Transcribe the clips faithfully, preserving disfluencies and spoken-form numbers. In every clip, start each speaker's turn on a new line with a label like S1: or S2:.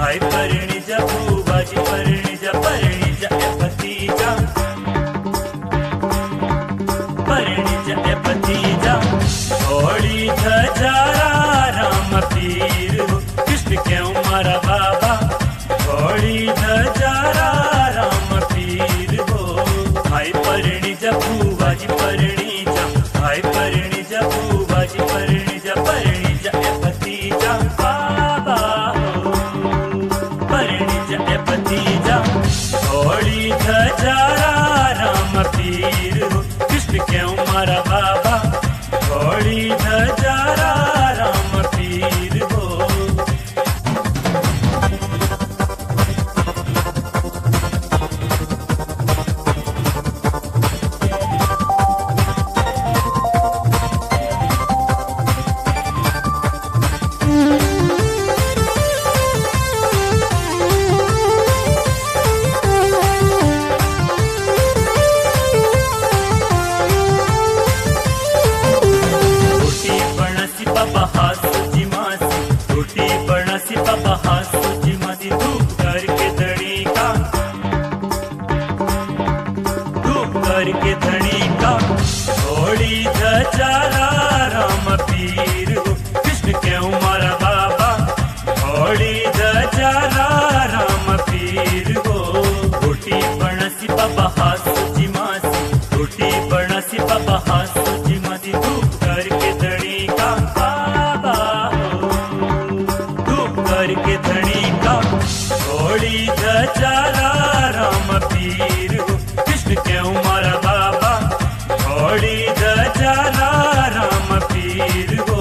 S1: हाय परणी जा भूवाजी परणी जा परणी जा ए भतीजा परणी जा ए भतीजा घोड़ी धजारा राम पीर हो कृष्ण क्यों मारा बाबा घोड़ी धजारा राम पीर हो हाय परणी जा भूवाजी परणी जा हाय परणी जा भूवाजी परणी जा परणी जा ए भतीजा बाबा हो परणी जा ए भतीजा घोड़ी धजारा राम पीर हो कृष्ण क्यों मारा बाबा घोड़ी धजारा राम पीर हो बाबा हासुची मासी रोटी बनासी बाबा हासुची मासी धूप करके धनी का धूप करके धनी का घोड़ी धजारा राम पीर हो कृष्ण क्यों मारा बाबा घोड़ी धजारा राम पीर हो रोटी बनासी बाबा हासुची मासी रोटी बनासी बाबा हासुची मासी धूप करके धनी का करके धनी का घोड़ी धजारा राम पीर हो कृष्ण क्यों मारा बाबा घोड़ी धजारा राम पीर हो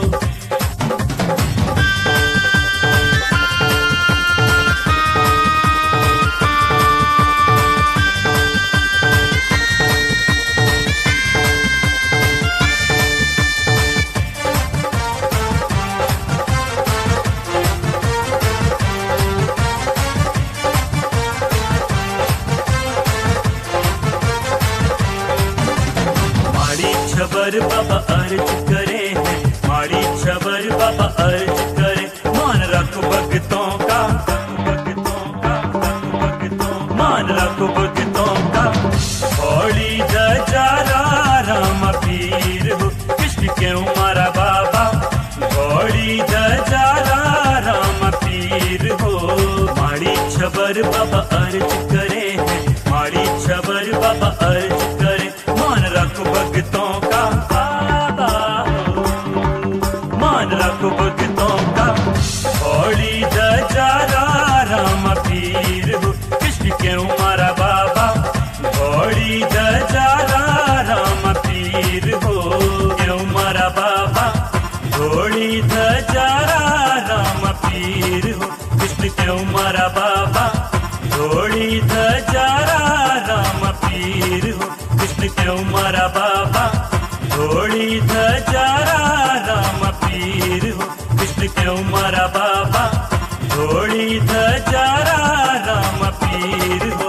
S1: छबर बाबा अर्ज करे हैं माड़ी छबर बाबा अर्ज करे मान रखो भक्तों का भक्तों का भक्तों मान रखो भक्तों का घोड़ी धजारा राम पीर हो कृष्ण क्यों मारा बाबा घोड़ी धजारा राम पीर हो माड़ी छबर बाबा अर्ज करे हैं माड़ी छबर बाबा अर्ज करे मान रखो भक्तों का बाबा हो मान रखो भक्तों का घोड़ी धजारा राम पीर हो कृष्ण क्यों मारा बाबा घोड़ी धजारा राम पीर हो क्यों मारा बाबा घोड़ी धजारा राम पीर हो कृष्ण क्यों मारा बाबा घोड़ी धजारा राम पीर हो कृष्ण क्यों मारा बाबा घोड़ी धजारा राम पीर हो कृष्ण क्यों मारा बाबा घोड़ी धजारा राम पीर हो